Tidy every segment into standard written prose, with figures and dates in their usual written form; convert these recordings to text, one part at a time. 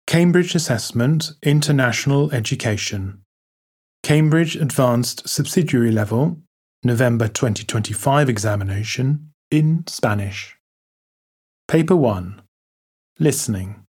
Cambridge Assessment International Education. Cambridge Advanced Subsidiary Level, November 2025 examination in Spanish. Paper 1. Listening.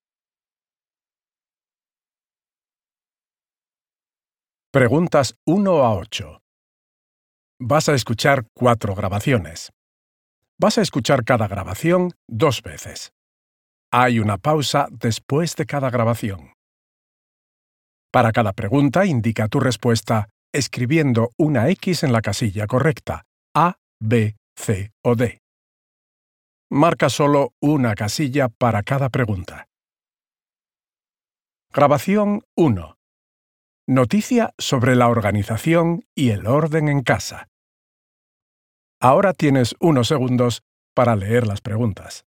Preguntas 1 a 8. Vas a escuchar 4 grabaciones. Vas a escuchar cada grabación 2 veces. Hay una pausa después de cada grabación. Para cada pregunta, indica tu respuesta escribiendo una X en la casilla correcta, A, B, C o D. Marca solo una casilla para cada pregunta. Grabación 1. Noticia sobre la organización y el orden en casa. Ahora tienes unos segundos para leer las preguntas.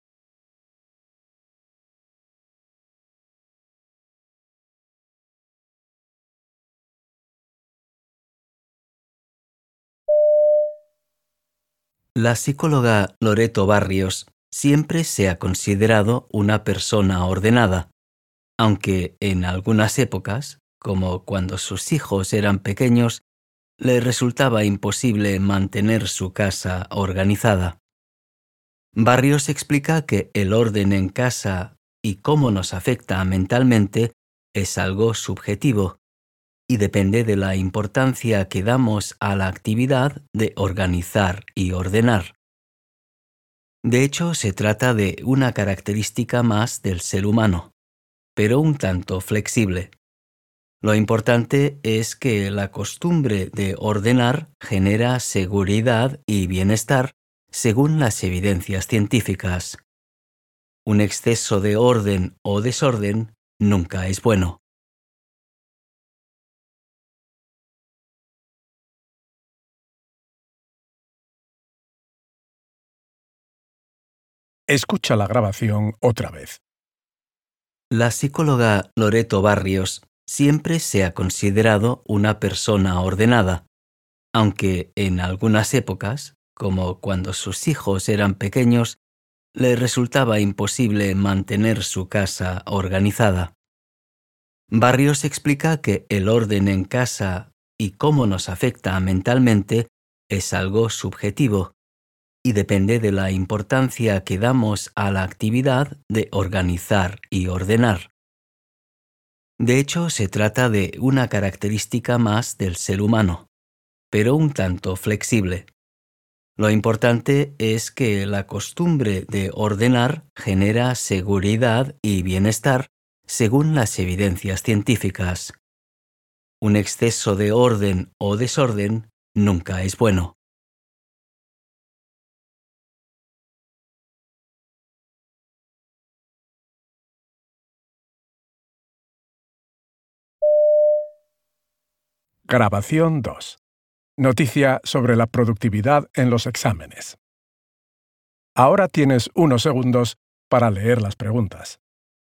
La psicóloga Loreto Barrios siempre se ha considerado una persona ordenada, aunque en algunas épocas, como cuando sus hijos eran pequeños, le resultaba imposible mantener su casa organizada. Barrios explica que el orden en casa y cómo nos afecta mentalmente es algo subjetivo y depende de la importancia que damos a la actividad de organizar y ordenar. De hecho, se trata de una característica más del ser humano, pero un tanto flexible. Lo importante es que la costumbre de ordenar genera seguridad y bienestar según las evidencias científicas. Un exceso de orden o desorden nunca es bueno. Escucha la grabación otra vez. La psicóloga Loreto Barrios siempre se ha considerado una persona ordenada, aunque en algunas épocas, como cuando sus hijos eran pequeños, le resultaba imposible mantener su casa organizada. Barrios explica que el orden en casa y cómo nos afecta mentalmente es algo subjetivo y depende de la importancia que damos a la actividad de organizar y ordenar. De hecho, se trata de una característica más del ser humano, pero un tanto flexible. Lo importante es que la costumbre de ordenar genera seguridad y bienestar según las evidencias científicas. Un exceso de orden o desorden nunca es bueno. Grabación 2. Noticia sobre la productividad en los exámenes. Ahora tienes unos segundos para leer las preguntas.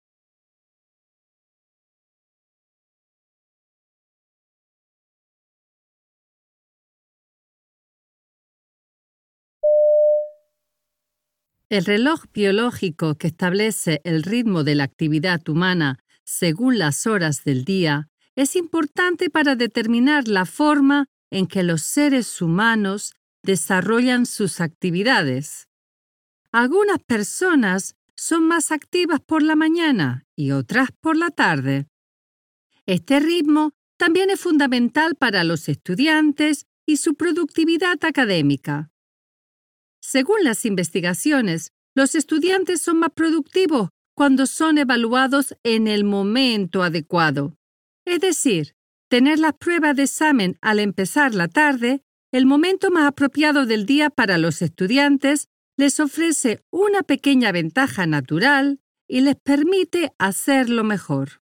El reloj biológico que establece el ritmo de la actividad humana según las horas del día es importante para determinar la forma en que los seres humanos desarrollan sus actividades. Algunas personas son más activas por la mañana y otras por la tarde. Este ritmo también es fundamental para los estudiantes y su productividad académica. Según las investigaciones, los estudiantes son más productivos cuando son evaluados en el momento adecuado. Es decir, tener las pruebas de examen al empezar la tarde, el momento más apropiado del día para los estudiantes, les ofrece una pequeña ventaja natural y les permite hacerlo mejor.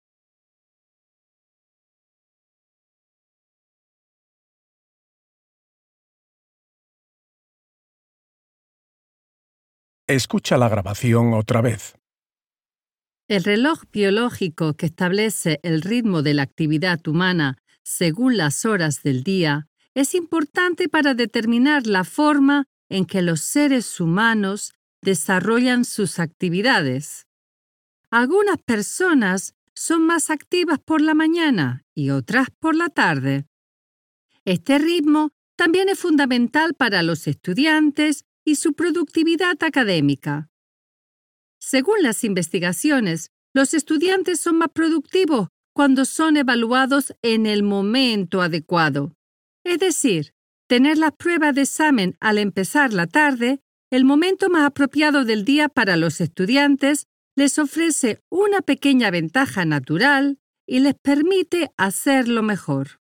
Escucha la grabación otra vez. El reloj biológico que establece el ritmo de la actividad humana según las horas del día es importante para determinar la forma en que los seres humanos desarrollan sus actividades. Algunas personas son más activas por la mañana y otras por la tarde. Este ritmo también es fundamental para los estudiantes y su productividad académica. Según las investigaciones, los estudiantes son más productivos cuando son evaluados en el momento adecuado. Es decir, tener las pruebas de examen al empezar la tarde, el momento más apropiado del día para los estudiantes, les ofrece una pequeña ventaja natural y les permite hacerlo mejor.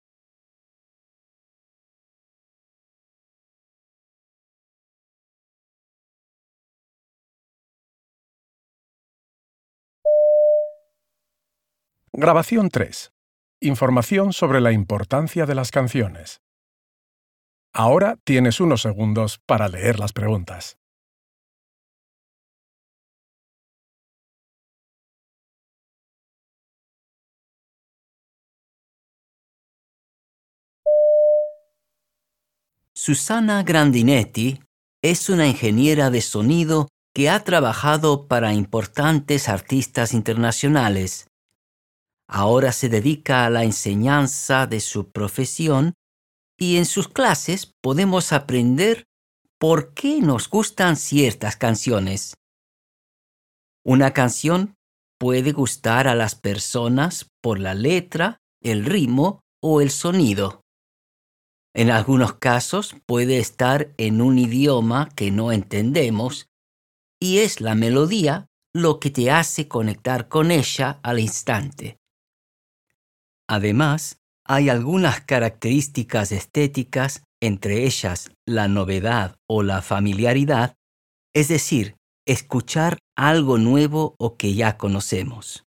Grabación 3. Información sobre la importancia de las canciones. Ahora tienes unos segundos para leer las preguntas. Susana Grandinetti es una ingeniera de sonido que ha trabajado para importantes artistas internacionales. Ahora se dedica a la enseñanza de su profesión y en sus clases podemos aprender por qué nos gustan ciertas canciones. Una canción puede gustar a las personas por la letra, el ritmo o el sonido. En algunos casos puede estar en un idioma que no entendemos y es la melodía lo que te hace conectar con ella al instante. Además, hay algunas características estéticas, entre ellas la novedad o la familiaridad, es decir, escuchar algo nuevo o que ya conocemos.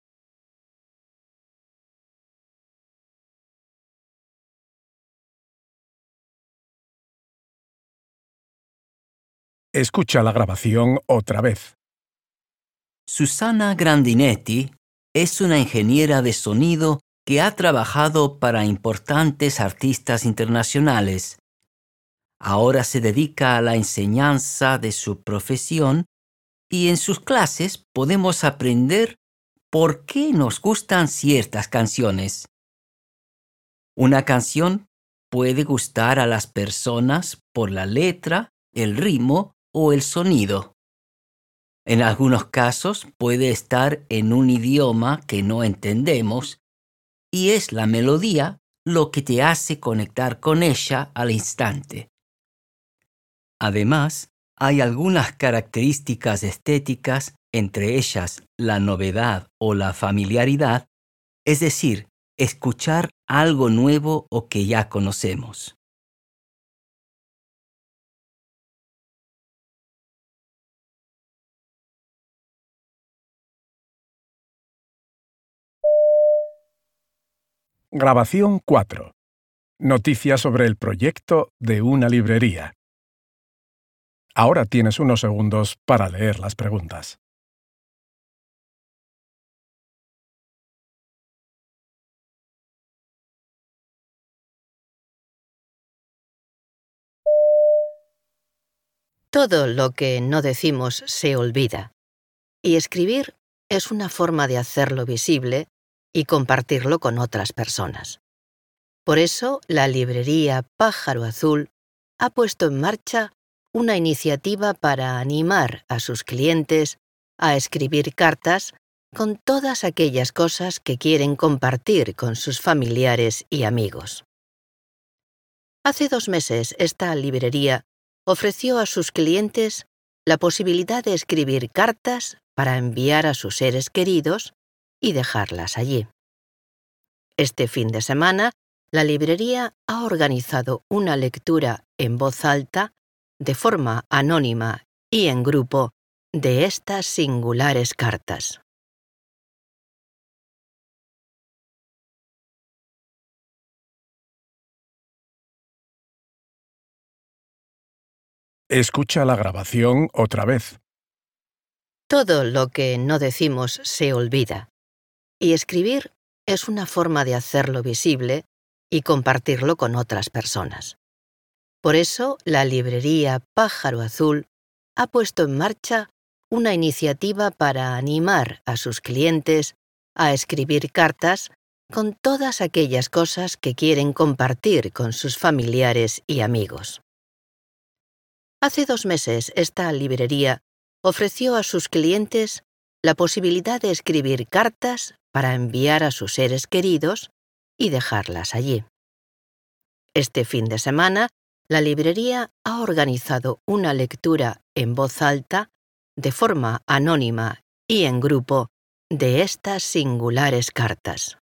Escucha la grabación otra vez. Susana Grandinetti es una ingeniera de sonido que ha trabajado para importantes artistas internacionales. Ahora se dedica a la enseñanza de su profesión y en sus clases podemos aprender por qué nos gustan ciertas canciones. Una canción puede gustar a las personas por la letra, el ritmo o el sonido. En algunos casos puede estar en un idioma que no entendemos y es la melodía lo que te hace conectar con ella al instante. Además, hay algunas características estéticas, entre ellas la novedad o la familiaridad, es decir, escuchar algo nuevo o que ya conocemos. Grabación 4. Noticias sobre el proyecto de una librería. Ahora tienes unos segundos para leer las preguntas. Todo lo que no decimos se olvida, y escribir es una forma de hacerlo visible y compartirlo con otras personas. Por eso, la librería Pájaro Azul ha puesto en marcha una iniciativa para animar a sus clientes a escribir cartas con todas aquellas cosas que quieren compartir con sus familiares y amigos. Hace 2 meses, esta librería ofreció a sus clientes la posibilidad de escribir cartas para enviar a sus seres queridos y dejarlas allí. Este fin de semana, la librería ha organizado una lectura en voz alta, de forma anónima y en grupo, de estas singulares cartas. Escucha la grabación otra vez. Todo lo que no decimos se olvida, y escribir es una forma de hacerlo visible y compartirlo con otras personas. Por eso, la librería Pájaro Azul ha puesto en marcha una iniciativa para animar a sus clientes a escribir cartas con todas aquellas cosas que quieren compartir con sus familiares y amigos. Hace 2 meses, esta librería ofreció a sus clientes la posibilidad de escribir cartas para enviar a sus seres queridos y dejarlas allí. Este fin de semana, la librería ha organizado una lectura en voz alta, de forma anónima y en grupo, de estas singulares cartas.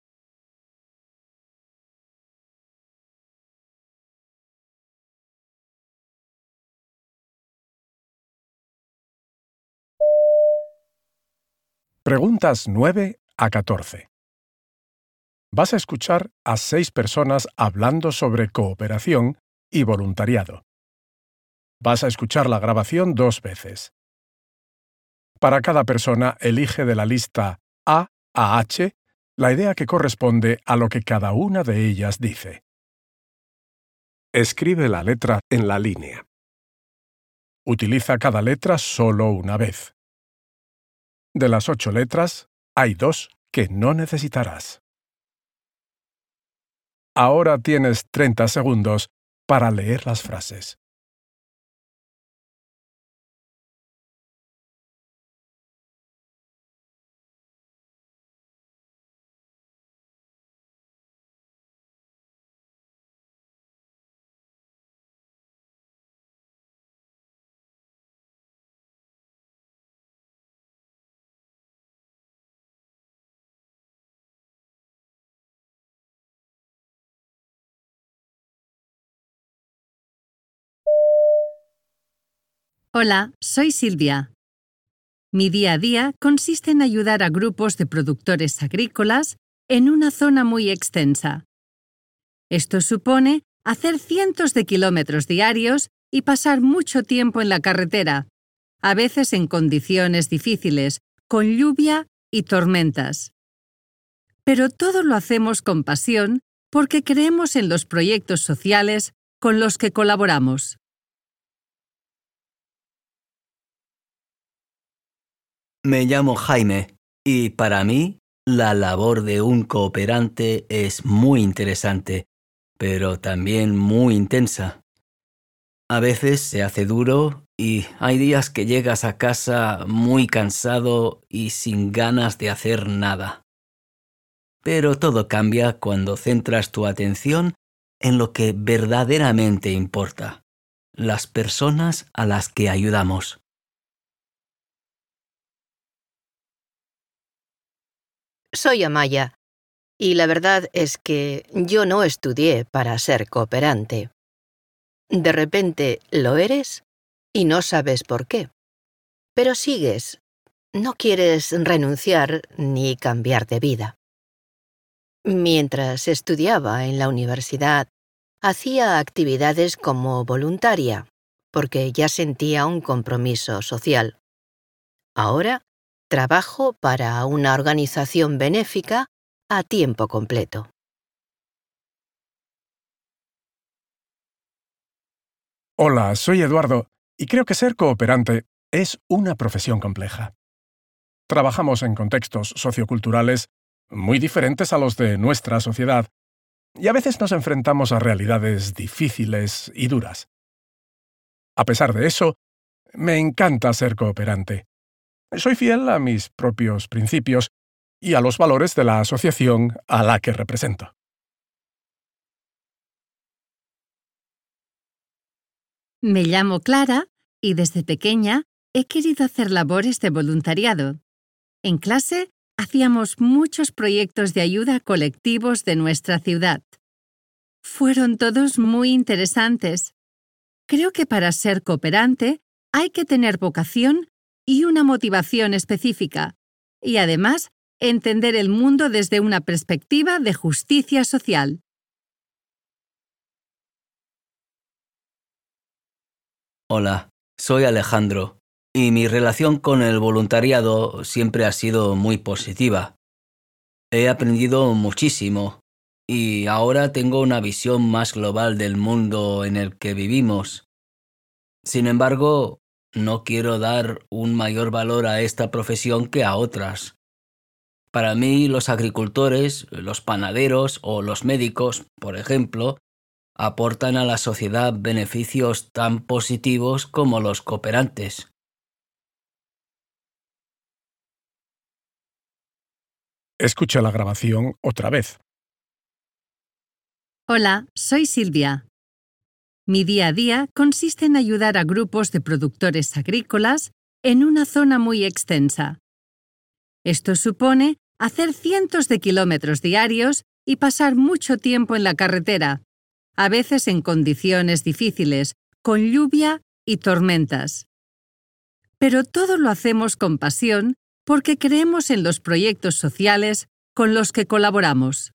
Preguntas 9 a 14. Vas a escuchar a 6 personas hablando sobre cooperación y voluntariado. Vas a escuchar la grabación 2 veces. Para cada persona, elige de la lista A a H la idea que corresponde a lo que cada una de ellas dice. Escribe la letra en la línea. Utiliza cada letra solo una vez. De las 8 letras, hay 2 que no necesitarás. Ahora tienes 30 segundos para leer las frases. Hola, soy Silvia. Mi día a día consiste en ayudar a grupos de productores agrícolas en una zona muy extensa. Esto supone hacer cientos de kilómetros diarios y pasar mucho tiempo en la carretera, a veces en condiciones difíciles, con lluvia y tormentas. Pero todo lo hacemos con pasión porque creemos en los proyectos sociales con los que colaboramos. Me llamo Jaime y para mí la labor de un cooperante es muy interesante, pero también muy intensa. A veces se hace duro y hay días que llegas a casa muy cansado y sin ganas de hacer nada. Pero todo cambia cuando centras tu atención en lo que verdaderamente importa, las personas a las que ayudamos. Soy Amaya, y la verdad es que yo no estudié para ser cooperante. De repente lo eres y no sabes por qué. Pero sigues. No quieres renunciar ni cambiar de vida. Mientras estudiaba en la universidad, hacía actividades como voluntaria, porque ya sentía un compromiso social. Ahora trabajo para una organización benéfica a tiempo completo. Hola, soy Eduardo y creo que ser cooperante es una profesión compleja. Trabajamos en contextos socioculturales muy diferentes a los de nuestra sociedad y a veces nos enfrentamos a realidades difíciles y duras. A pesar de eso, me encanta ser cooperante. Soy fiel a mis propios principios y a los valores de la asociación a la que represento. Me llamo Clara y desde pequeña he querido hacer labores de voluntariado. En clase hacíamos muchos proyectos de ayuda a colectivos de nuestra ciudad. Fueron todos muy interesantes. Creo que para ser cooperante hay que tener vocación y una motivación específica, y además entender el mundo desde una perspectiva de justicia social. Hola, soy Alejandro y mi relación con el voluntariado siempre ha sido muy positiva. He aprendido muchísimo y ahora tengo una visión más global del mundo en el que vivimos. Sin embargo, no quiero dar un mayor valor a esta profesión que a otras. Para mí, los agricultores, los panaderos o los médicos, por ejemplo, aportan a la sociedad beneficios tan positivos como los cooperantes. Escucha la grabación otra vez. Hola, soy Silvia. Mi día a día consiste en ayudar a grupos de productores agrícolas en una zona muy extensa. Esto supone hacer cientos de kilómetros diarios y pasar mucho tiempo en la carretera, a veces en condiciones difíciles, con lluvia y tormentas. Pero todo lo hacemos con pasión porque creemos en los proyectos sociales con los que colaboramos.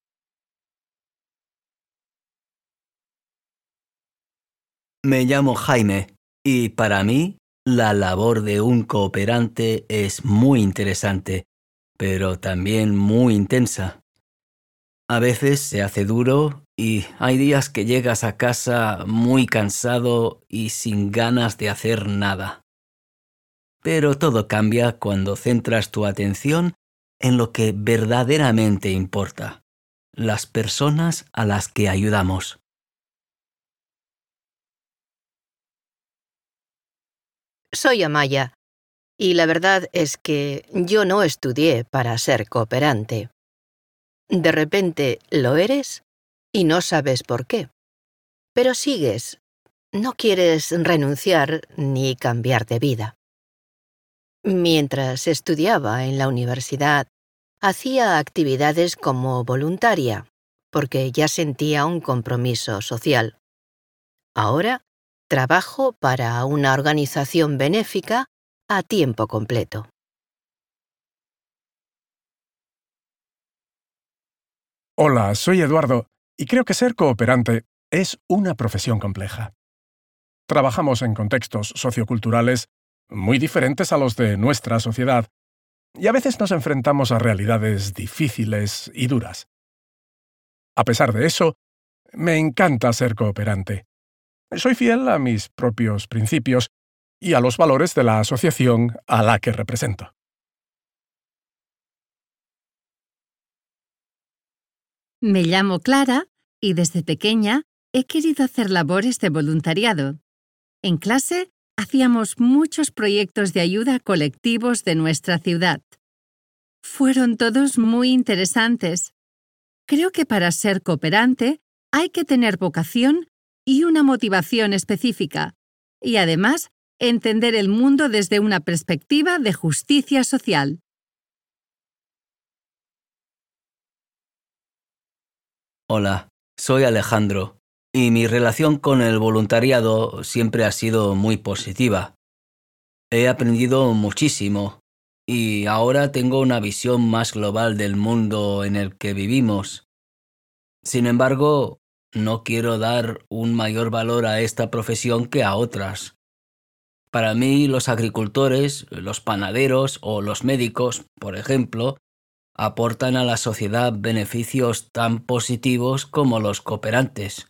Me llamo Jaime y para mí la labor de un cooperante es muy interesante, pero también muy intensa. A veces se hace duro y hay días que llegas a casa muy cansado y sin ganas de hacer nada. Pero todo cambia cuando centras tu atención en lo que verdaderamente importa, las personas a las que ayudamos. Soy Amaya, y la verdad es que yo no estudié para ser cooperante. De repente lo eres y no sabes por qué. Pero sigues. No quieres renunciar ni cambiar de vida. Mientras estudiaba en la universidad, hacía actividades como voluntaria, porque ya sentía un compromiso social. Ahora trabajo para una organización benéfica a tiempo completo. Hola, soy Eduardo y creo que ser cooperante es una profesión compleja. Trabajamos en contextos socioculturales muy diferentes a los de nuestra sociedad y a veces nos enfrentamos a realidades difíciles y duras. A pesar de eso, me encanta ser cooperante. Soy fiel a mis propios principios y a los valores de la asociación a la que represento. Me llamo Clara y desde pequeña he querido hacer labores de voluntariado. En clase hacíamos muchos proyectos de ayuda a colectivos de nuestra ciudad. Fueron todos muy interesantes. Creo que para ser cooperante hay que tener vocación y una motivación específica, y además entender el mundo desde una perspectiva de justicia social. Hola, soy Alejandro y mi relación con el voluntariado siempre ha sido muy positiva. He aprendido muchísimo y ahora tengo una visión más global del mundo en el que vivimos. Sin embargo, no quiero dar un mayor valor a esta profesión que a otras. Para mí, los agricultores, los panaderos o los médicos, por ejemplo, aportan a la sociedad beneficios tan positivos como los cooperantes.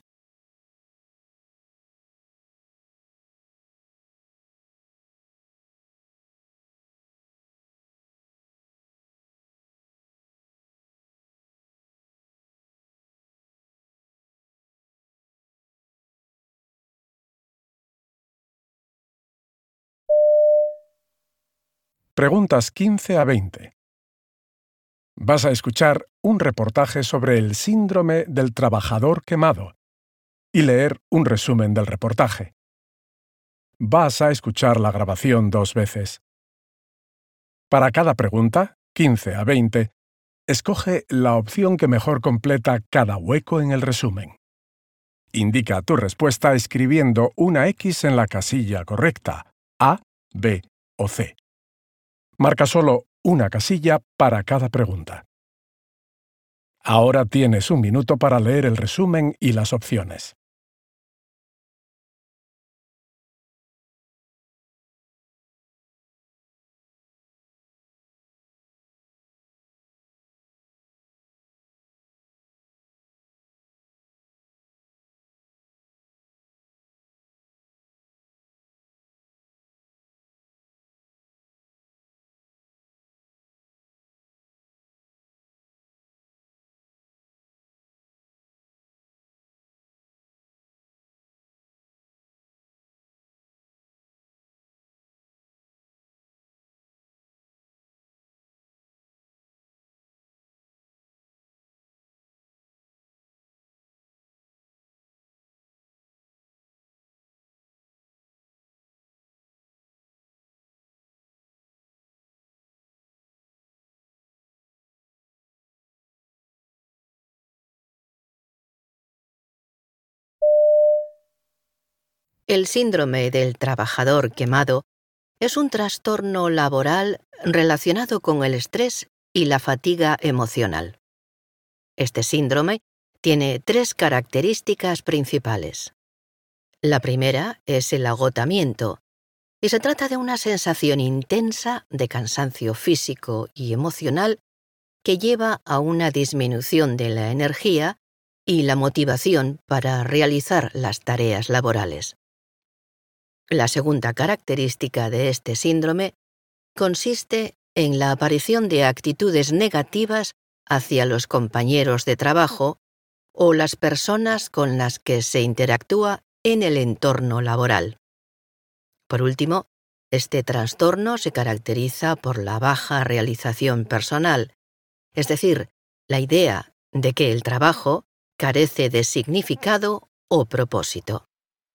Preguntas 15 a 20. Vas a escuchar un reportaje sobre el síndrome del trabajador quemado y leer un resumen del reportaje. Vas a escuchar la grabación 2 veces. Para cada pregunta, 15 a 20, escoge la opción que mejor completa cada hueco en el resumen. Indica tu respuesta escribiendo una X en la casilla correcta, A, B o C. Marca solo una casilla para cada pregunta. Ahora tienes un minuto para leer el resumen y las opciones. El síndrome del trabajador quemado es un trastorno laboral relacionado con el estrés y la fatiga emocional. Este síndrome tiene 3 características principales. La primera es el agotamiento, y se trata de una sensación intensa de cansancio físico y emocional que lleva a una disminución de la energía y la motivación para realizar las tareas laborales. La segunda característica de este síndrome consiste en la aparición de actitudes negativas hacia los compañeros de trabajo o las personas con las que se interactúa en el entorno laboral. Por último, este trastorno se caracteriza por la baja realización personal, es decir, la idea de que el trabajo carece de significado o propósito.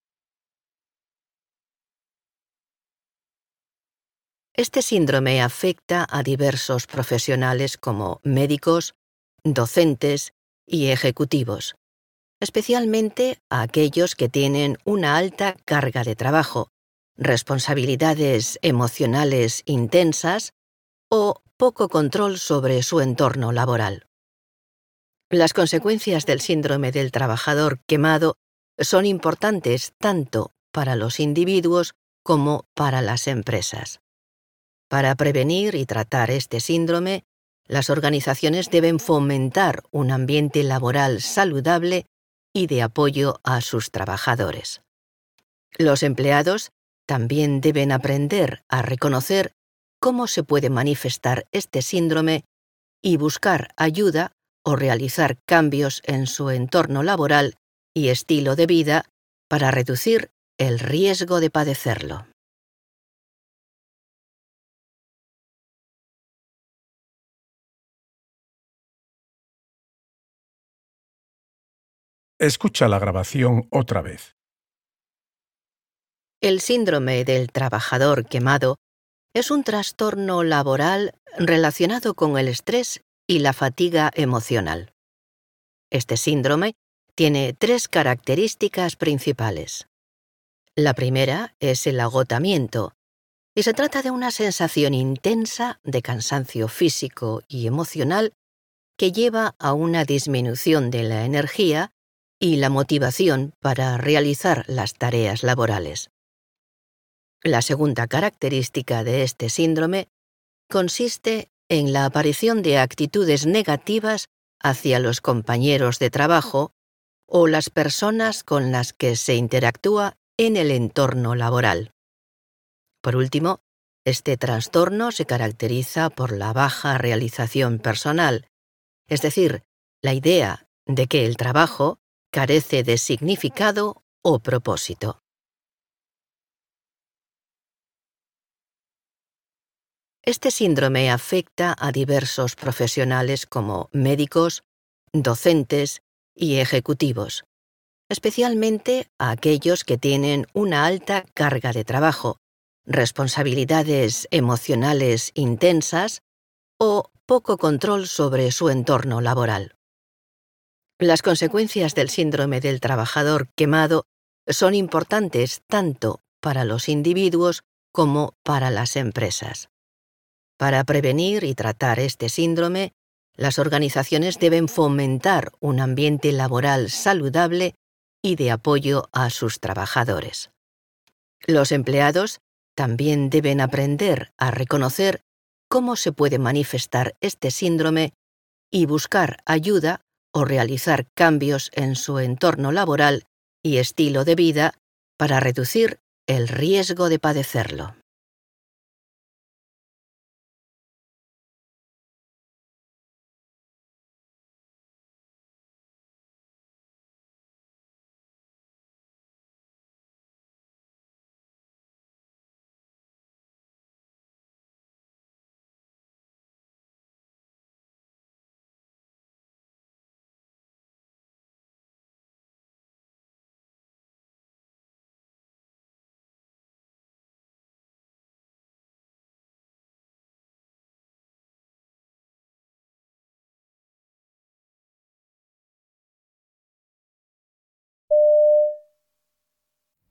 Este síndrome afecta a diversos profesionales como médicos, docentes y ejecutivos, especialmente a aquellos que tienen una alta carga de trabajo, responsabilidades emocionales intensas o poco control sobre su entorno laboral. Las consecuencias del síndrome del trabajador quemado son importantes tanto para los individuos como para las empresas. Para prevenir y tratar este síndrome, las organizaciones deben fomentar un ambiente laboral saludable y de apoyo a sus trabajadores. Los empleados también deben aprender a reconocer cómo se puede manifestar este síndrome y buscar ayuda o realizar cambios en su entorno laboral y estilo de vida para reducir el riesgo de padecerlo. Escucha la grabación otra vez. El síndrome del trabajador quemado es un trastorno laboral relacionado con el estrés y la fatiga emocional. Este síndrome tiene 3 características principales. La primera es el agotamiento, y se trata de una sensación intensa de cansancio físico y emocional que lleva a una disminución de la energía y la motivación para realizar las tareas laborales. La segunda característica de este síndrome consiste en la aparición de actitudes negativas hacia los compañeros de trabajo o las personas con las que se interactúa en el entorno laboral. Por último, este trastorno se caracteriza por la baja realización personal, es decir, la idea de que el trabajo carece de significado o propósito. Este síndrome afecta a diversos profesionales como médicos, docentes y ejecutivos, especialmente a aquellos que tienen una alta carga de trabajo, responsabilidades emocionales intensas o poco control sobre su entorno laboral. Las consecuencias del síndrome del trabajador quemado son importantes tanto para los individuos como para las empresas. Para prevenir y tratar este síndrome, las organizaciones deben fomentar un ambiente laboral saludable y de apoyo a sus trabajadores. Los empleados también deben aprender a reconocer cómo se puede manifestar este síndrome y buscar ayuda o realizar cambios en su entorno laboral y estilo de vida para reducir el riesgo de padecerlo.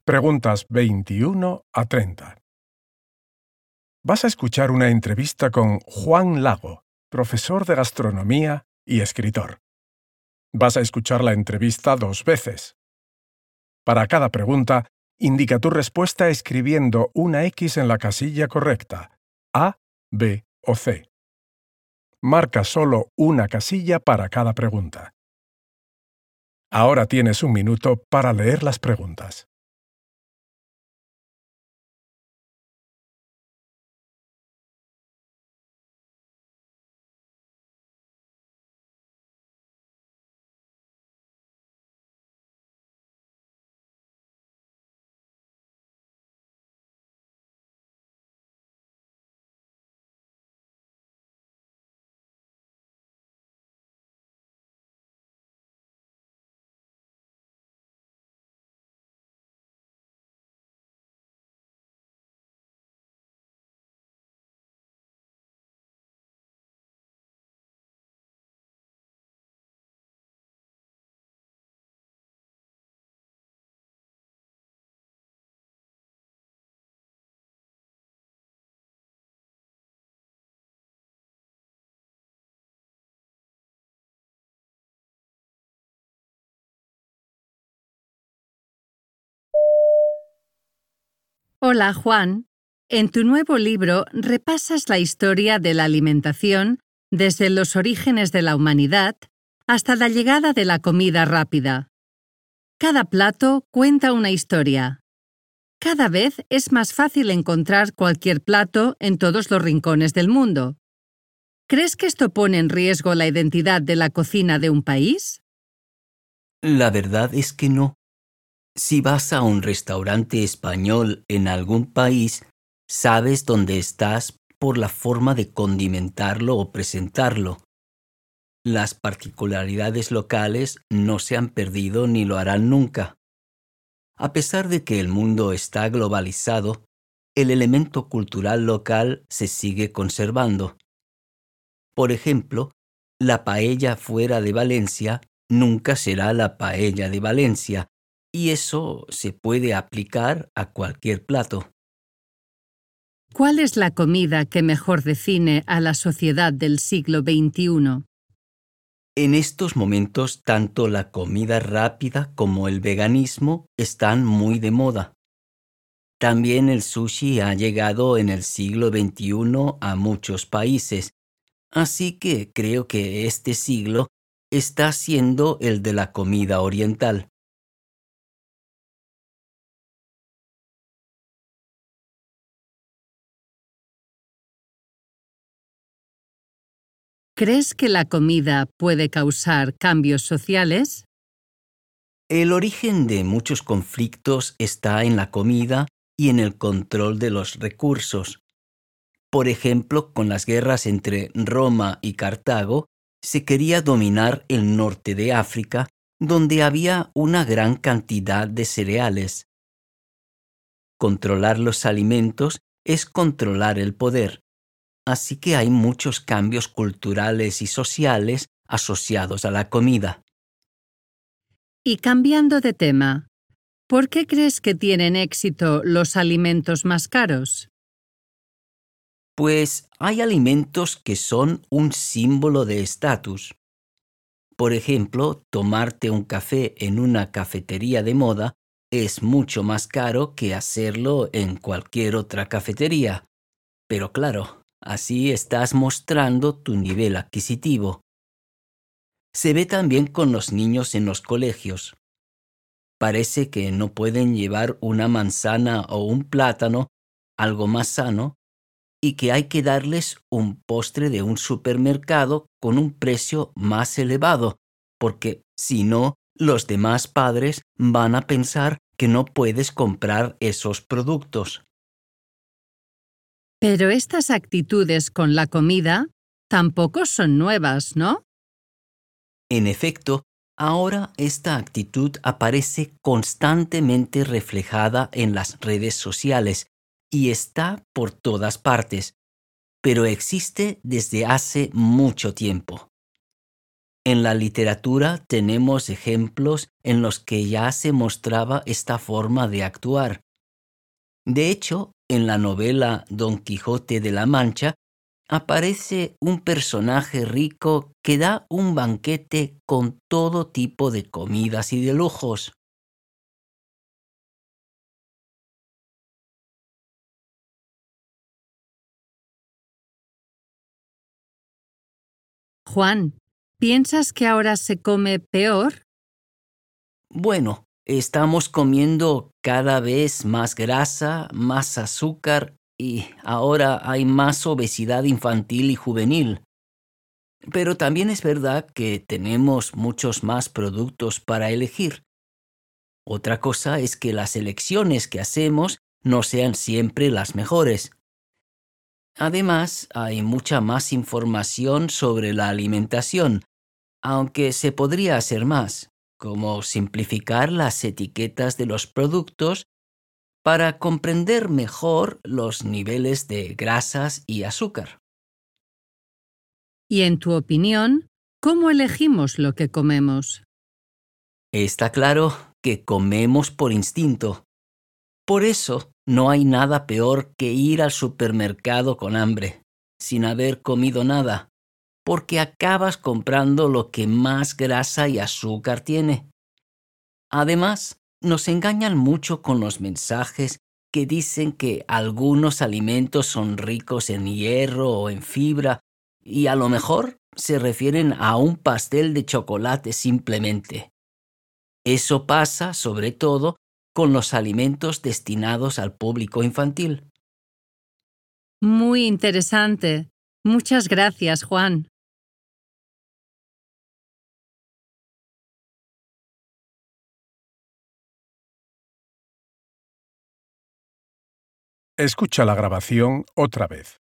Preguntas 21 a 30. Vas a escuchar una entrevista con Juan Lago, profesor de gastronomía y escritor. Vas a escuchar la entrevista 2 veces. Para cada pregunta, indica tu respuesta escribiendo una X en la casilla correcta, A, B o C. Marca solo una casilla para cada pregunta. Ahora tienes 1 minuto para leer las preguntas. Hola, Juan. En tu nuevo libro repasas la historia de la alimentación desde los orígenes de la humanidad hasta la llegada de la comida rápida. Cada plato cuenta una historia. Cada vez es más fácil encontrar cualquier plato en todos los rincones del mundo. ¿Crees que esto pone en riesgo la identidad de la cocina de un país? La verdad es que no. Si vas a un restaurante español en algún país, sabes dónde estás por la forma de condimentarlo o presentarlo. Las particularidades locales no se han perdido ni lo harán nunca. A pesar de que el mundo está globalizado, el elemento cultural local se sigue conservando. Por ejemplo, la paella fuera de Valencia nunca será la paella de Valencia, y eso se puede aplicar a cualquier plato. ¿Cuál es la comida que mejor define a la sociedad del siglo XXI? En estos momentos, tanto la comida rápida como el veganismo están muy de moda. También el sushi ha llegado en el siglo XXI a muchos países, así que creo que este siglo está siendo el de la comida oriental. ¿Crees que la comida puede causar cambios sociales? El origen de muchos conflictos está en la comida y en el control de los recursos. Por ejemplo, con las guerras entre Roma y Cartago, se quería dominar el norte de África, donde había una gran cantidad de cereales. Controlar los alimentos es controlar el poder. Así que hay muchos cambios culturales y sociales asociados a la comida. Y cambiando de tema, ¿por qué crees que tienen éxito los alimentos más caros? Pues hay alimentos que son un símbolo de estatus. Por ejemplo, tomarte un café en una cafetería de moda es mucho más caro que hacerlo en cualquier otra cafetería. Pero claro, así estás mostrando tu nivel adquisitivo. Se ve también con los niños en los colegios. Parece que no pueden llevar una manzana o un plátano, algo más sano, y que hay que darles un postre de un supermercado con un precio más elevado, porque si no, los demás padres van a pensar que no puedes comprar esos productos. Pero estas actitudes con la comida tampoco son nuevas, ¿no? En efecto, ahora esta actitud aparece constantemente reflejada en las redes sociales y está por todas partes, pero existe desde hace mucho tiempo. En la literatura tenemos ejemplos en los que ya se mostraba esta forma de actuar. De hecho, en la novela Don Quijote de la Mancha aparece un personaje rico que da un banquete con todo tipo de comidas y de lujos. Juan, ¿piensas que ahora se come peor? Bueno, estamos comiendo cada vez más grasa, más azúcar y ahora hay más obesidad infantil y juvenil. Pero también es verdad que tenemos muchos más productos para elegir. Otra cosa es que las elecciones que hacemos no sean siempre las mejores. Además, hay mucha más información sobre la alimentación, aunque se podría hacer más, como simplificar las etiquetas de los productos para comprender mejor los niveles de grasas y azúcar. Y en tu opinión, ¿cómo elegimos lo que comemos? Está claro que comemos por instinto. Por eso, no hay nada peor que ir al supermercado con hambre, sin haber comido nada, porque acabas comprando lo que más grasa y azúcar tiene. Además, nos engañan mucho con los mensajes que dicen que algunos alimentos son ricos en hierro o en fibra, y a lo mejor se refieren a un pastel de chocolate simplemente. Eso pasa, sobre todo, con los alimentos destinados al público infantil. Muy interesante. Muchas gracias, Juan. Escucha la grabación otra vez.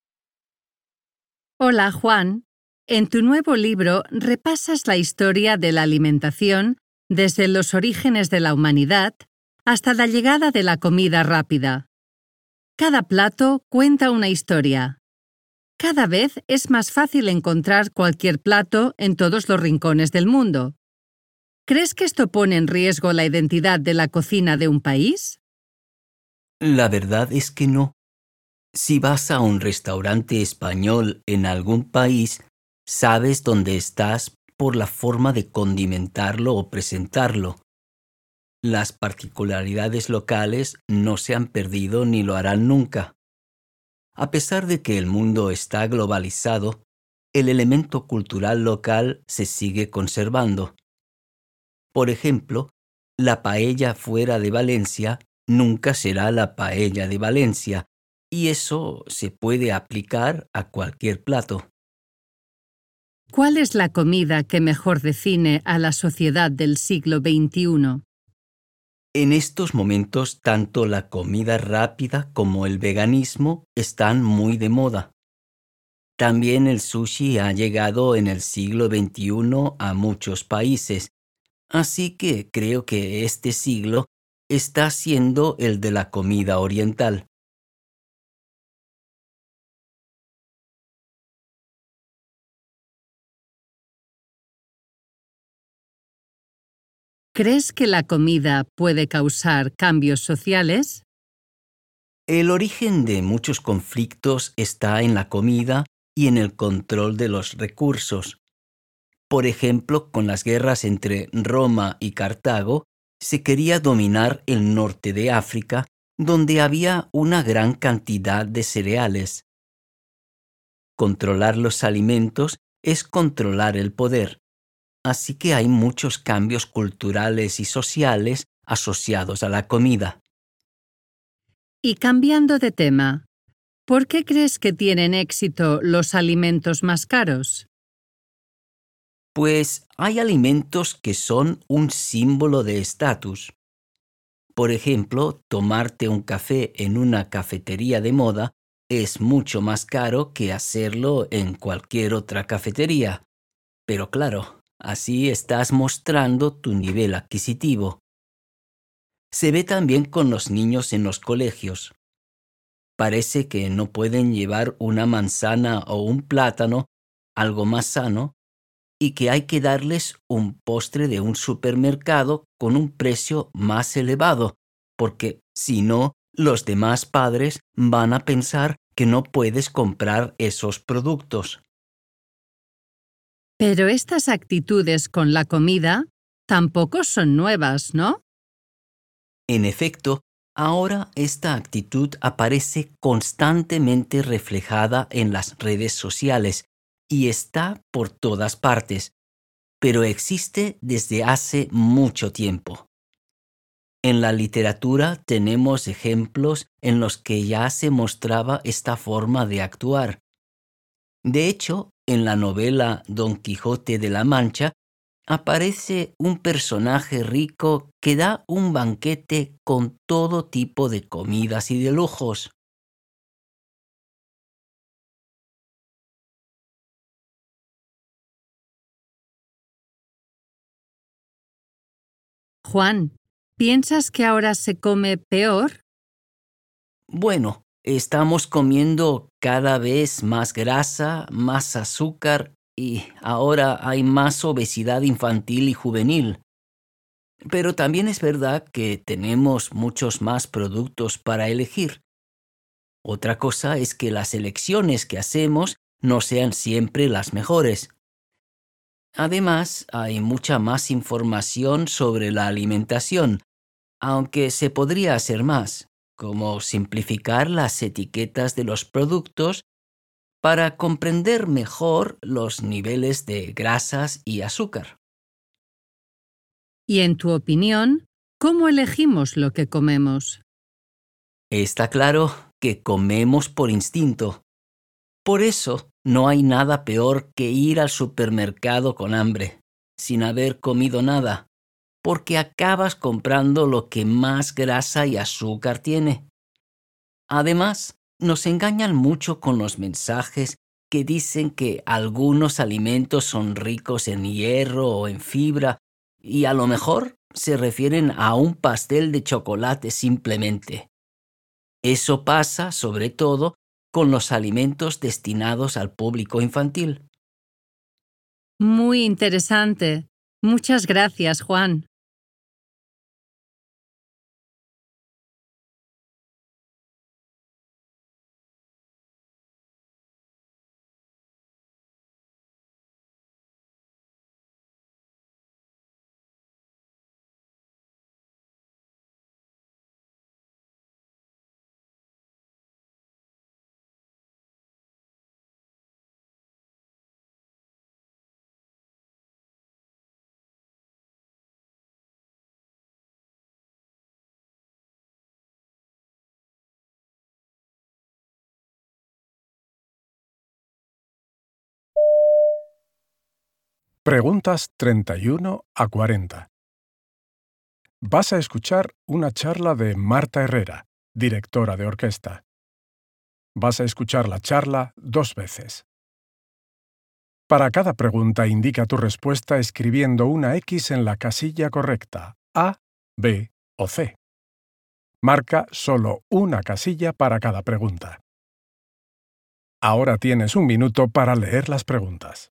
Hola, Juan. En tu nuevo libro repasas la historia de la alimentación desde los orígenes de la humanidad hasta la llegada de la comida rápida. Cada plato cuenta una historia. Cada vez es más fácil encontrar cualquier plato en todos los rincones del mundo. ¿Crees que esto pone en riesgo la identidad de la cocina de un país? La verdad es que no. Si vas a un restaurante español en algún país, sabes dónde estás por la forma de condimentarlo o presentarlo. Las particularidades locales no se han perdido ni lo harán nunca. A pesar de que el mundo está globalizado, el elemento cultural local se sigue conservando. Por ejemplo, la paella fuera de Valencia nunca será la paella de Valencia, y eso se puede aplicar a cualquier plato. ¿Cuál es la comida que mejor define a la sociedad del siglo XXI? En estos momentos, tanto la comida rápida como el veganismo están muy de moda. También el sushi ha llegado en el siglo XXI a muchos países, así que creo que este siglo está siendo el de la comida oriental. ¿Crees que la comida puede causar cambios sociales? El origen de muchos conflictos está en la comida y en el control de los recursos. Por ejemplo, con las guerras entre Roma y Cartago, se quería dominar el norte de África, donde había una gran cantidad de cereales. Controlar los alimentos es controlar el poder, así que hay muchos cambios culturales y sociales asociados a la comida. Y cambiando de tema, ¿por qué crees que tienen éxito los alimentos más caros? Pues hay alimentos que son un símbolo de estatus. Por ejemplo, tomarte un café en una cafetería de moda es mucho más caro que hacerlo en cualquier otra cafetería. Pero claro, así estás mostrando tu nivel adquisitivo. Se ve también con los niños en los colegios. Parece que no pueden llevar una manzana o un plátano, algo más sano, y que hay que darles un postre de un supermercado con un precio más elevado, porque si no, los demás padres van a pensar que no puedes comprar esos productos. Pero estas actitudes con la comida tampoco son nuevas, ¿no? En efecto, ahora esta actitud aparece constantemente reflejada en las redes sociales y está por todas partes, pero existe desde hace mucho tiempo. En la literatura tenemos ejemplos en los que ya se mostraba esta forma de actuar. De hecho, en la novela Don Quijote de la Mancha, aparece un personaje rico que da un banquete con todo tipo de comidas y de lujos. Juan, ¿piensas que ahora se come peor? Bueno, estamos comiendo cada vez más grasa, más azúcar y ahora hay más obesidad infantil y juvenil. Pero también es verdad que tenemos muchos más productos para elegir. Otra cosa es que las elecciones que hacemos no sean siempre las mejores. Además, hay mucha más información sobre la alimentación, aunque se podría hacer más, como simplificar las etiquetas de los productos para comprender mejor los niveles de grasas y azúcar. Y en tu opinión, ¿cómo elegimos lo que comemos? Está claro que comemos por instinto. Por eso, no hay nada peor que ir al supermercado con hambre, sin haber comido nada, porque acabas comprando lo que más grasa y azúcar tiene. Además, nos engañan mucho con los mensajes que dicen que algunos alimentos son ricos en hierro o en fibra, y a lo mejor se refieren a un pastel de chocolate simplemente. Eso pasa, sobre todo, con los alimentos destinados al público infantil. Muy interesante. Muchas gracias, Juan. Preguntas 31 a 40. Vas a escuchar una charla de Marta Herrera, directora de orquesta. Vas a escuchar la charla 2 veces. Para cada pregunta indica tu respuesta escribiendo una X en la casilla correcta, A, B o C. Marca solo una casilla para cada pregunta. Ahora tienes 1 minuto para leer las preguntas.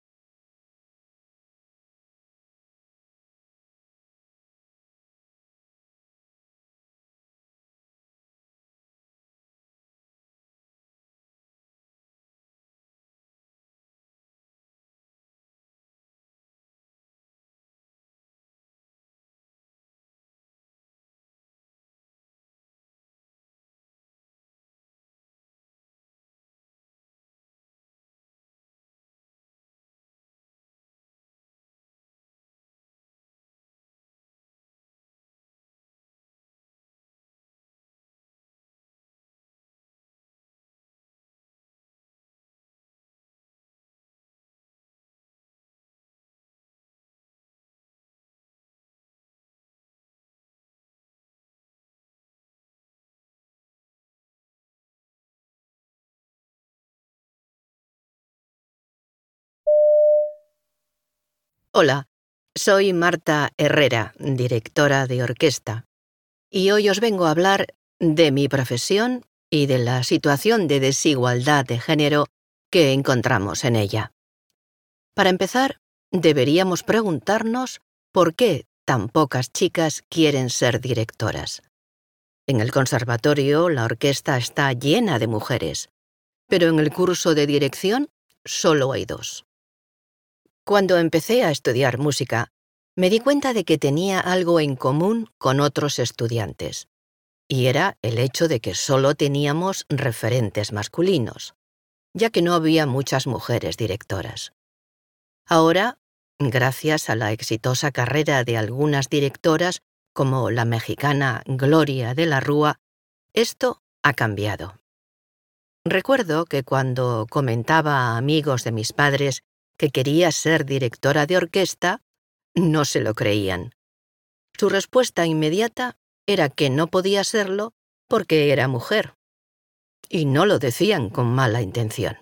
Hola, soy Marta Herrera, directora de orquesta, y hoy os vengo a hablar de mi profesión y de la situación de desigualdad de género que encontramos en ella. Para empezar, deberíamos preguntarnos por qué tan pocas chicas quieren ser directoras. En el conservatorio la orquesta está llena de mujeres, pero en el curso de dirección solo hay 2. Cuando empecé a estudiar música, me di cuenta de que tenía algo en común con otros estudiantes, y era el hecho de que solo teníamos referentes masculinos, ya que no había muchas mujeres directoras. Ahora, gracias a la exitosa carrera de algunas directoras, como la mexicana Gloria de la Rúa, esto ha cambiado. Recuerdo que cuando comentaba a amigos de mis padres que quería ser directora de orquesta, no se lo creían. Su respuesta inmediata era que no podía serlo porque era mujer. Y no lo decían con mala intención.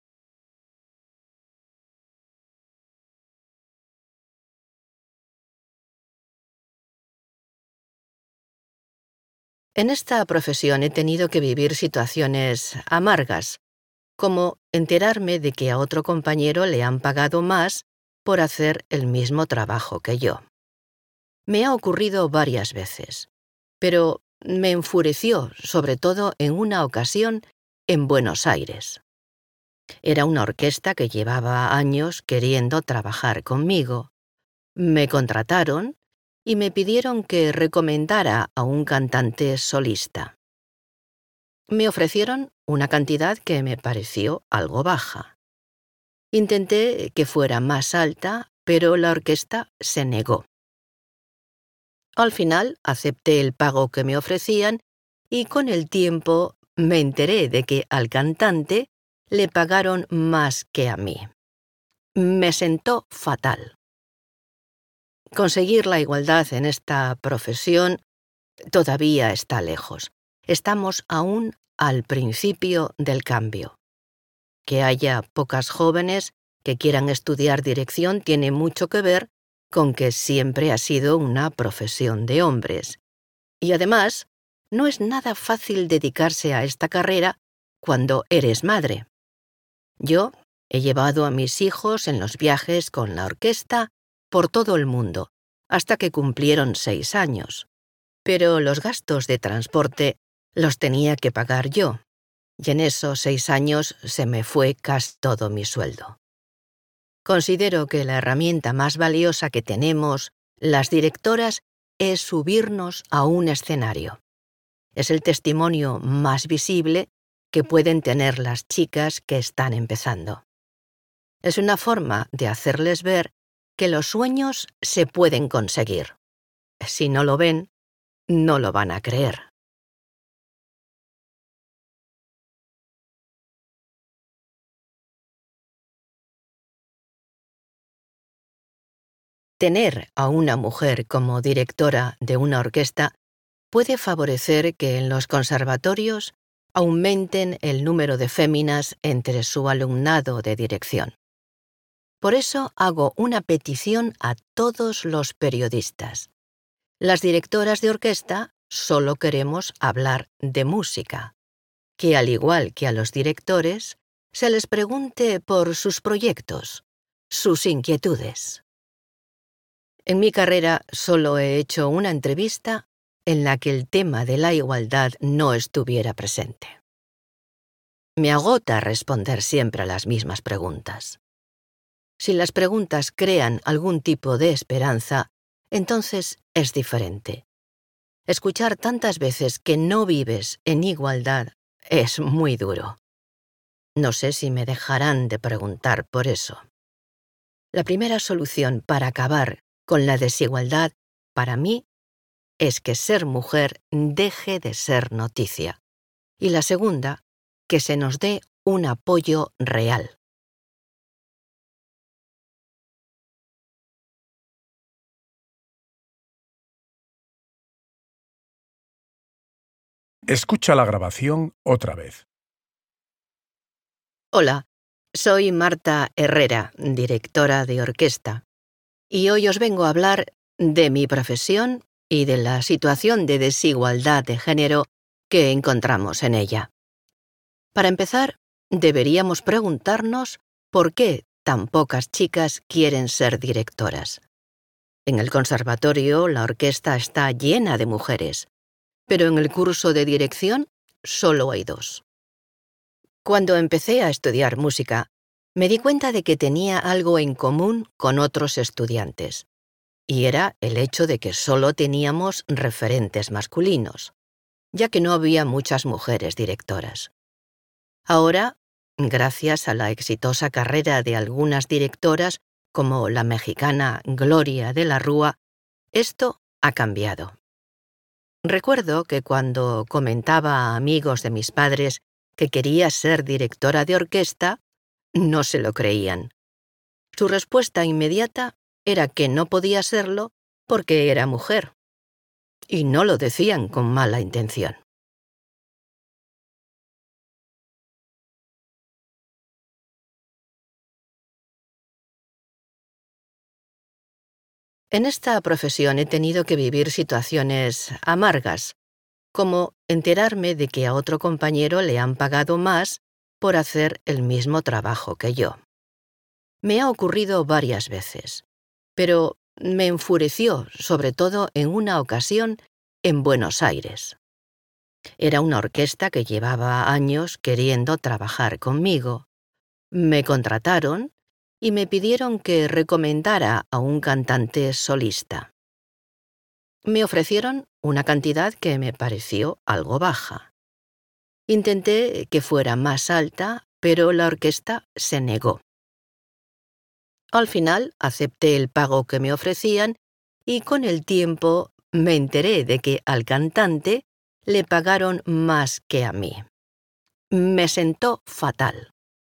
En esta profesión he tenido que vivir situaciones amargas, como enterarme de que a otro compañero le han pagado más por hacer el mismo trabajo que yo. Me ha ocurrido varias veces, pero me enfureció, sobre todo en una ocasión en Buenos Aires. Era una orquesta que llevaba años queriendo trabajar conmigo. Me contrataron y me pidieron que recomendara a un cantante solista. Me ofrecieron una cantidad que me pareció algo baja. Intenté que fuera más alta, pero la orquesta se negó. Al final acepté el pago que me ofrecían y con el tiempo me enteré de que al cantante le pagaron más que a mí. Me sentó fatal. Conseguir la igualdad en esta profesión todavía está lejos. Estamos aún al principio del cambio. Que haya pocas jóvenes que quieran estudiar dirección tiene mucho que ver con que siempre ha sido una profesión de hombres. Y además, no es nada fácil dedicarse a esta carrera cuando eres madre. Yo he llevado a mis hijos en los viajes con la orquesta por todo el mundo, hasta que cumplieron 6 años. Pero los gastos de transporte los tenía que pagar yo, y en esos 6 años se me fue casi todo mi sueldo. Considero que la herramienta más valiosa que tenemos, las directoras, es subirnos a un escenario. Es el testimonio más visible que pueden tener las chicas que están empezando. Es una forma de hacerles ver que los sueños se pueden conseguir. Si no lo ven, no lo van a creer. Tener a una mujer como directora de una orquesta puede favorecer que en los conservatorios aumenten el número de féminas entre su alumnado de dirección. Por eso hago una petición a todos los periodistas. Las directoras de orquesta solo queremos hablar de música. Que al igual que a los directores, se les pregunte por sus proyectos, sus inquietudes. En mi carrera solo he hecho una entrevista en la que el tema de la igualdad no estuviera presente. Me agota responder siempre a las mismas preguntas. Si las preguntas crean algún tipo de esperanza, entonces es diferente. Escuchar tantas veces que no vives en igualdad es muy duro. No sé si me dejarán de preguntar por eso. La primera solución para acabar con la desigualdad, para mí, es que ser mujer deje de ser noticia. Y la segunda, que se nos dé un apoyo real. Escucha la grabación otra vez. Hola, soy Marta Herrera, directora de orquesta, y hoy os vengo a hablar de mi profesión y de la situación de desigualdad de género que encontramos en ella. Para empezar, deberíamos preguntarnos por qué tan pocas chicas quieren ser directoras? En el conservatorio la orquesta está llena de mujeres, pero en el curso de dirección solo hay 2. Cuando empecé a estudiar música, me di cuenta de que tenía algo en común con otros estudiantes, y era el hecho de que solo teníamos referentes masculinos, ya que no había muchas mujeres directoras. Ahora, gracias a la exitosa carrera de algunas directoras, como la mexicana Gloria de la Rúa, esto ha cambiado. Recuerdo que cuando comentaba a amigos de mis padres que quería ser directora de orquesta, no se lo creían. Su respuesta inmediata era que no podía serlo porque era mujer. Y no lo decían con mala intención. En esta profesión he tenido que vivir situaciones amargas, como enterarme de que a otro compañero le han pagado más por hacer el mismo trabajo que yo. Me ha ocurrido varias veces, pero me enfureció, sobre todo en una ocasión en Buenos Aires. Era una orquesta que llevaba años queriendo trabajar conmigo. Me contrataron y me pidieron que recomendara a un cantante solista. Me ofrecieron una cantidad que me pareció algo baja. Intenté que fuera más alta, pero la orquesta se negó. Al final acepté el pago que me ofrecían y con el tiempo me enteré de que al cantante le pagaron más que a mí. Me sentó fatal.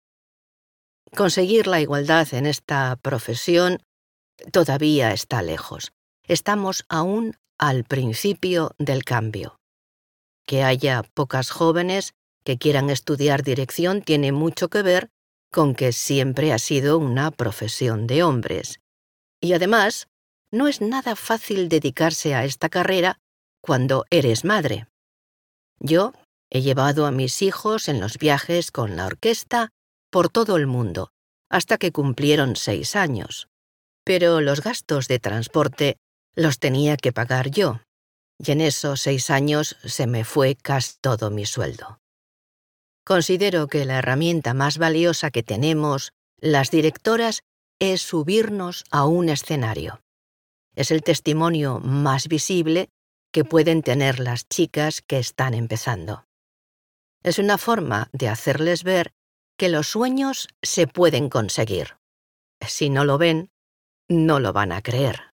Conseguir la igualdad en esta profesión todavía está lejos. Estamos aún al principio del cambio. Que haya pocas jóvenes que quieran estudiar dirección tiene mucho que ver con que siempre ha sido una profesión de hombres. Y además, no es nada fácil dedicarse a esta carrera cuando eres madre. Yo he llevado a mis hijos en los viajes con la orquesta por todo el mundo, hasta que cumplieron 6 años. Pero los gastos de transporte los tenía que pagar yo, y en esos 6 años se me fue casi todo mi sueldo. Considero que la herramienta más valiosa que tenemos, las directoras, es subirnos a un escenario. Es el testimonio más visible que pueden tener las chicas que están empezando. Es una forma de hacerles ver que los sueños se pueden conseguir. Si no lo ven, no lo van a creer.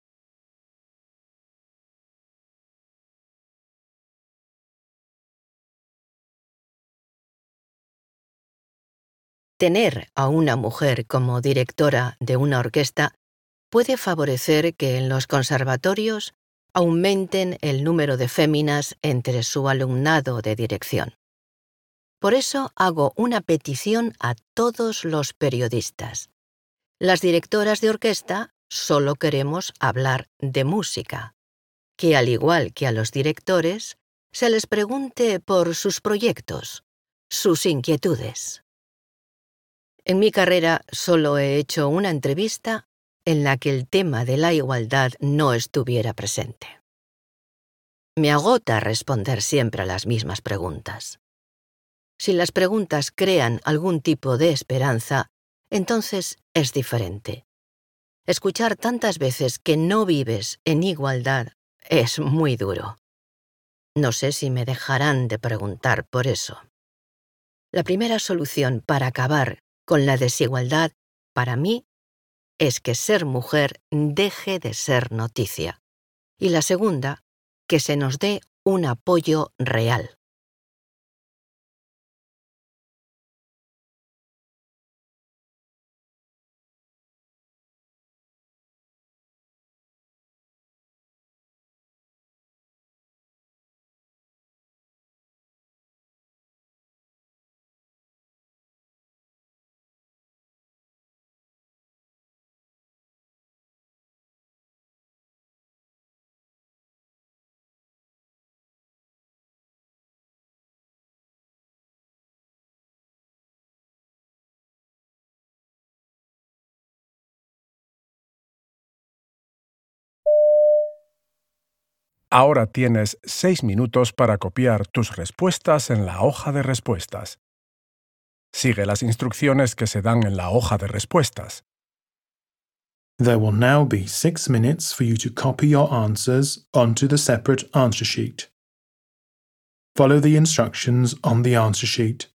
Tener a una mujer como directora de una orquesta puede favorecer que en los conservatorios aumenten el número de féminas entre su alumnado de dirección. Por eso hago una petición a todos los periodistas. Las directoras de orquesta solo queremos hablar de música. Que al igual que a los directores, se les pregunte por sus proyectos, sus inquietudes. En mi carrera solo he hecho una entrevista en la que el tema de la igualdad no estuviera presente. Me agota responder siempre a las mismas preguntas. Si las preguntas crean algún tipo de esperanza, entonces es diferente. Escuchar tantas veces que no vives en igualdad es muy duro. No sé si me dejarán de preguntar por eso. La primera solución para acabar con la desigualdad, para mí, es que ser mujer deje de ser noticia. Y la segunda, que se nos dé un apoyo real. Ahora tienes 6 minutos para copiar tus respuestas en la hoja de respuestas. Sigue las instrucciones que se dan en la hoja de respuestas. There will now be 6 minutes for you to copy your answers onto the separate answer sheet. Follow the instructions on the answer sheet.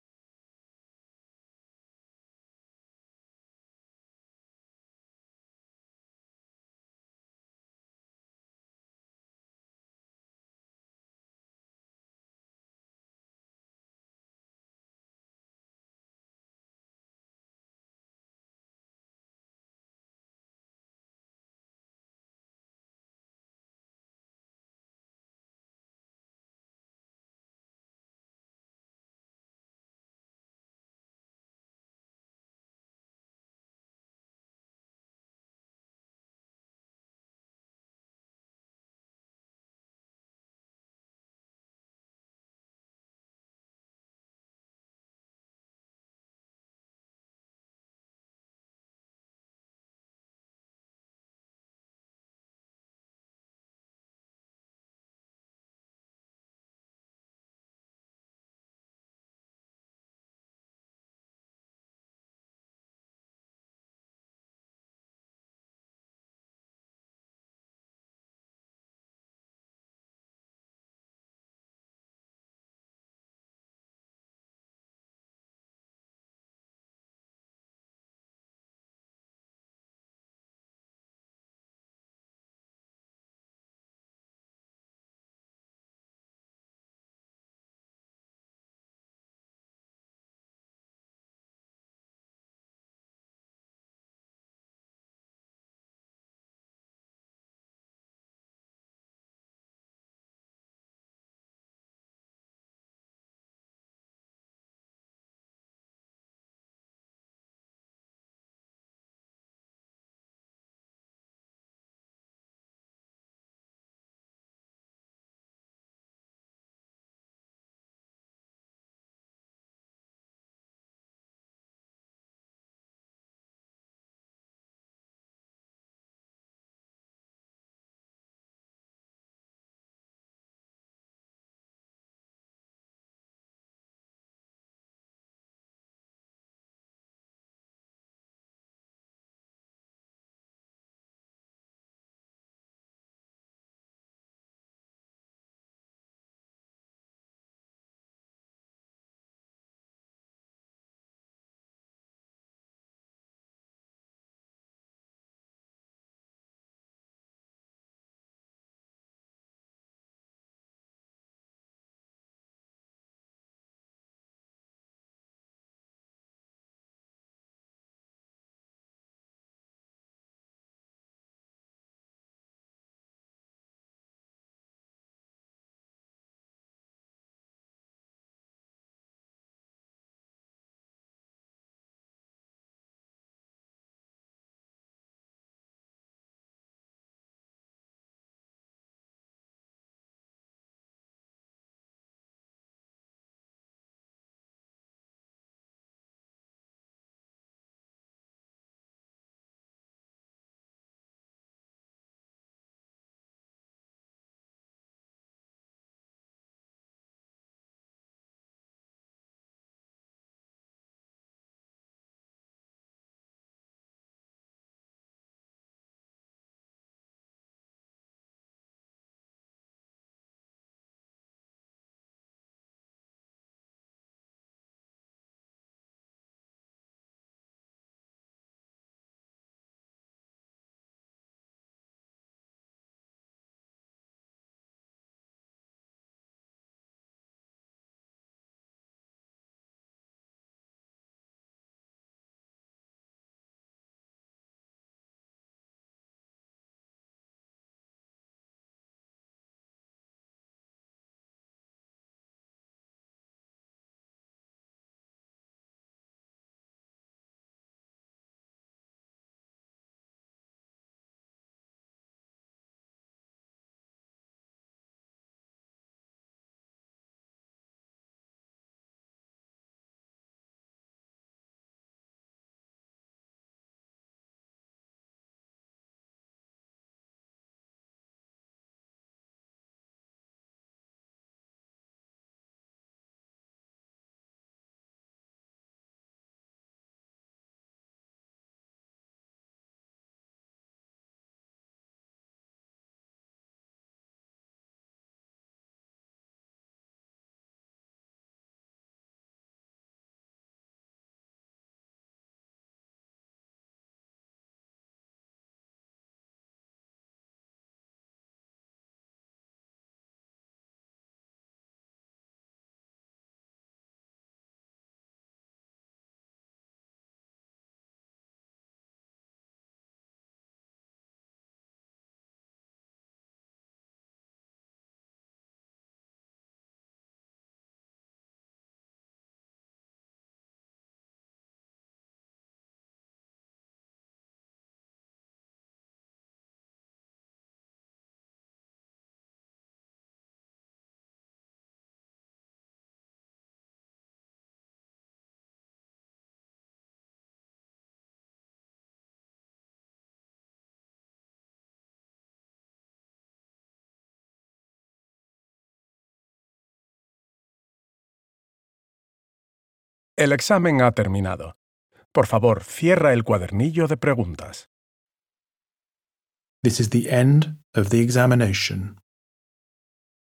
El examen ha terminado. Por favor, cierra el cuadernillo de preguntas. This is the end of the examination.